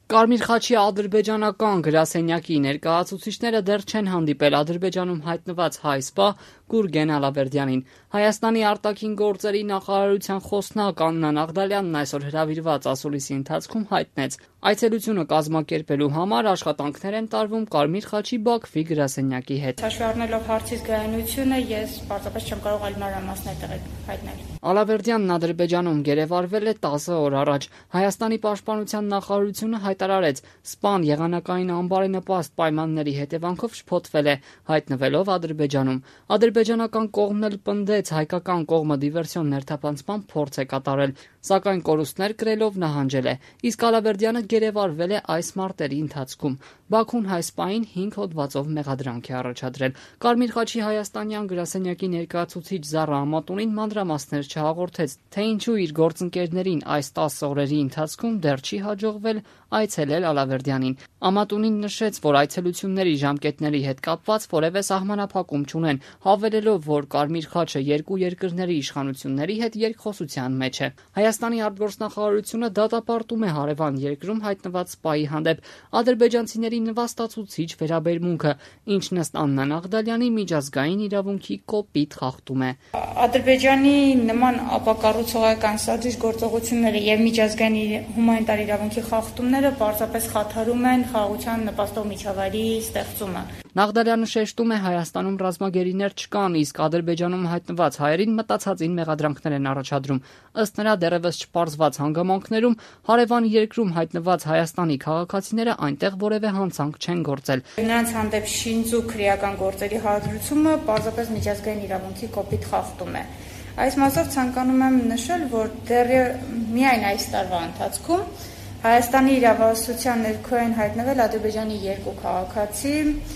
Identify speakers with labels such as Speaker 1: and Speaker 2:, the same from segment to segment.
Speaker 1: Կարմիր խաչի ադրբեջանական գրասենյակի ներկայացուցիչները դեռ չեն հանդիպել Ադրբեջանում հայտնված հայ սպա Գուրգեն Ալավերդյանին։ Հայաստանի արտաքին գործերի նախարարության խոսնակ Աննա Նաղդալյանն այսօր հրավիրված ասուլիսի ընթացքում հայտնեց. այցելությունը կազմակերպելու համար աշխատանքներ են տարվում Կարմիր խաչի Բաքվի գրասենյակի հետ։
Speaker 2: Հաշվի առնելով հարցից գայունությունը, ես պարզապես չեմ կարող այլ մանրամասներ հայտնել։
Speaker 1: Ալավերդյանն Ադրբեջանում գերեվարվել է 10 օր առաջ։ Հայաստանի պաշտպանության նախարարությունը հայտարարեց, սպան եղանակային անբարենպաստ պայմանների հետևանքով շփոթվել է, հայտնվելով Ադրբեջանում։ Ադրբեջանական կողմն էլ պնդեց, հայկական կողմը դիվերսիոն ներթափանցման փորձ է կատարել, սակայն կորուստներ կրելով նահանջել է։ Իսկ Ալավերդյանը գերեվարվել է այս մարտերի ընթացքում։ Բաքուն հայ սպային 5 հոդվածով մեղադրանք է առաջադրել։ Կարմիր խաչի հայաստանյան գրասենյակի ներկայացուցիչ Զառա Ամատունին մանրամասներ չհաղորդեց, թե ինչու իր գործընկերներին այս 10 օրերի ընթացքում դեռ չի հաջողվել այցելել Ալավերդյանին։ Ամատունին նշեց, որ այցելությունների ժամկետների հետ կապված որևէ սահմանափակում չունեն, հավելելով, որ Կարմիր խաչը երկու երկրների իշխանությունների հետ երկխոսության մեջ է։ Հայաստանի արտգործնախարարությունը դատապարտում է հարևան երկրում հայտնված սպայի հանդեպ ադրբեջանցիների նվաստացուցիչ վերաբերմունքը, ինչն ըստ Աննա Նաղդալյանի միջազգային իրավունքի կոպիտ խախտում է։
Speaker 2: Ադրբեջանի նման ապակառուցողական սադրիչ գործողությունները եւ միջազգային հումանիտար իրավունքի խախտումները պարզապես խաթարում են խաղաղության նպաստող միջավայրի ստեղծումը։
Speaker 1: Նաղդալյանը շեշտում է, Հայաստանում ռազմագերիներ չկան, իսկ Ադրբեջանում հայտնված հայերին մտածածին մեղադրանքներ են առաջադրում։ Ըստ նրա, դեռևս չպարզված հանգամանքներում հարևան երկրում հայտնված Հայաստանի քաղաքացիները այնտեղ որևէ հանցանք չեն գործել։
Speaker 2: Նրանց հանդեպ շինծու քրեական գործերի հարուցումը պարզապես միջազգային իրավունքի կոպիտ խախտում է։ Այս մասով ցանկանում եմ նշել, որ դեռ միայն այս տարվա ընթացքում Հայաստանի իրավասության ներքո են հայտնվել Ադրբեջանի 2 քաղաքացի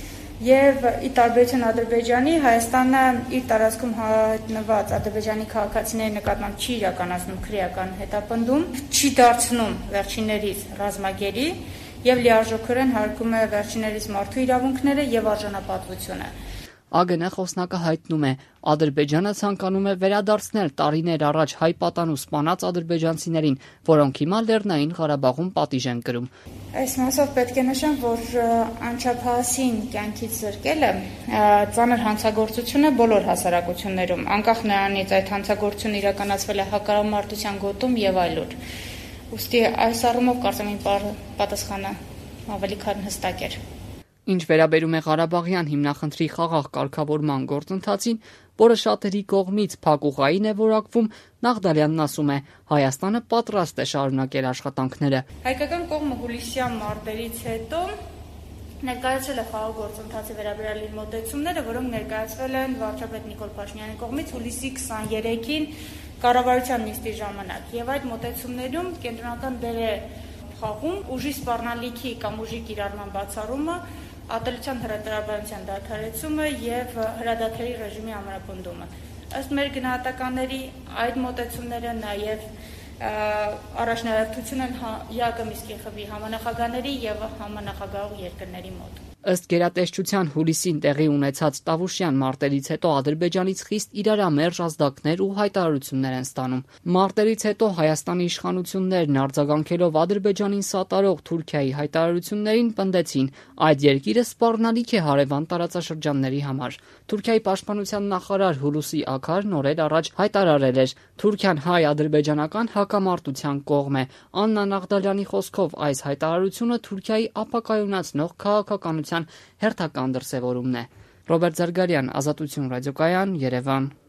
Speaker 2: եւ ի տարբերություն Ադրբեջանի Հայաստանը իր տարածքում հայտնված ադրբեջանի քաղաքացիների նկատմամբ չի իրականացնում քրեական հետապնդում, չի դարձնում վերջիններից ռազմագերի եւ լիարժեքորեն հարգում է վերջիններից մարդու իրավունքները եւ արժանապատվությունը։
Speaker 1: ԱԳՆ խոսնակը հայտնում է, Ադրբեջանը ցանկանում է վերադարձնել տարիներ առաջ հայ պատանու սպանած ադրբեջանցիներին, որոնք հիմա Լեռնային Ղարաբաղում պատիժ են կրում։
Speaker 2: Այս մասով պետք է նշեմ, որ անչափահասին կյանքից զրկելը ծանր հանցագործություն է բոլոր հասարակություններում, անկախ նրանից այդ հանցագործությունը իրականացվել է հակառակամարտության գոտում եւ այլուր։ Ուստի այս առումով կարծեմ իմ պատասխանը ավելի քան հստակ էր։
Speaker 1: Ինչ վերաբերում է Ղարաբաղյան հիմնախնդրի խաղաղ կարգավորման գործընթացին, որը շատերի կողմից փակուղային է որակվում, Նաղդալյանն ասում է, Հայաստանը պատրաստ է շարունակել աշխատանքները։
Speaker 2: Հայկական կողմը հուլիսյան մարտերից հետո ներկայացրել է խաղաղ գործընթացի վերաբերյալ իր մոտեցումները, որոնք ներկայացվել են վարչապետ Նիկոլ Փաշինյանի կողմից հուլիսի 23-ին կառավարության նիստի ժամանակ, եւ այդ մոտեցումներում կենտրոնական դեր է խաղում ուժի սպառնալիքի կամ ուժի կիրառման բացառումը, ատելության հրատարակության դադարեցումը եւ հրադադարի ռեժիմի ամրապնդումը։ Ըստ մեր գնահատականների այդ մոտեցումները նաեւ առաջնահերթություն են ԵԱԿ Մինսկի խմբի համանախագահների եւ համանախագահող երկրների մոտ։
Speaker 1: Ըստ գերատեսչության հուլիսին տեղի ունեցած Տավուշյան մարտերից հետո Ադրբեջանից խիստ իրարամերժ ազդակներ ու հայտարարություններ են ստանում։ Մարտերից հետո Հայաստանի իշխանություններն արձագանքելով Ադրբեջանին սատարող Թուրքիայի հայտարարություններին պնդեցին, այդ երկիրը սպառնալիք է հարևան տարածաշրջանների համար։ Թուրքիայի պաշտպանության նախարար Հուլուսի Աքարն օրեր առաջ հայտարարել էր, Թուրքիան հայ-ադրբեջանական հակամարտության կողմ է։ Աննա Նաղդալյանի խոսքով այս հայտարարությունը Թուրքիայի ապակայունացնող քաղաքականության հերթական դրսևորումն է։ Ռոբերտ Զարգարյան, Ազատություն ռադիոկայան, Երևան։